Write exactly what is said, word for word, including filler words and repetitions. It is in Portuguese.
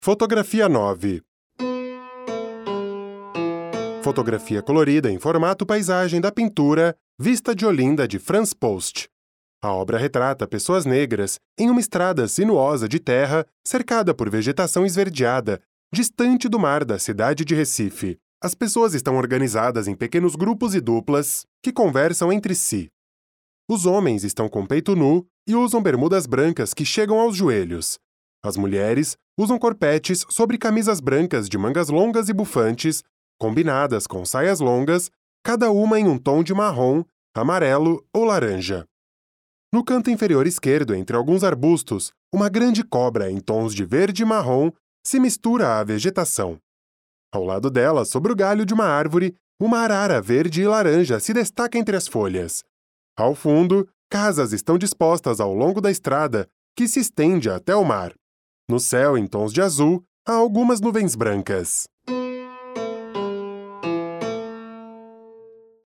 Fotografia nove. Fotografia colorida em formato paisagem da pintura Vista de Olinda, de Franz Post. A obra retrata pessoas negras em uma estrada sinuosa de terra cercada por vegetação esverdeada, distante do mar da cidade de Recife. As pessoas estão organizadas em pequenos grupos e duplas que conversam entre si. Os homens estão com peito nu e usam bermudas brancas que chegam aos joelhos. As mulheres usam corpetes sobre camisas brancas de mangas longas e bufantes, combinadas com saias longas, cada uma em um tom de marrom, amarelo ou laranja. No canto inferior esquerdo, entre alguns arbustos, uma grande cobra em tons de verde e marrom se mistura à vegetação. Ao lado dela, sobre o galho de uma árvore, uma arara verde e laranja se destaca entre as folhas. Ao fundo, casas estão dispostas ao longo da estrada, que se estende até o mar. No céu, em tons de azul, há algumas nuvens brancas.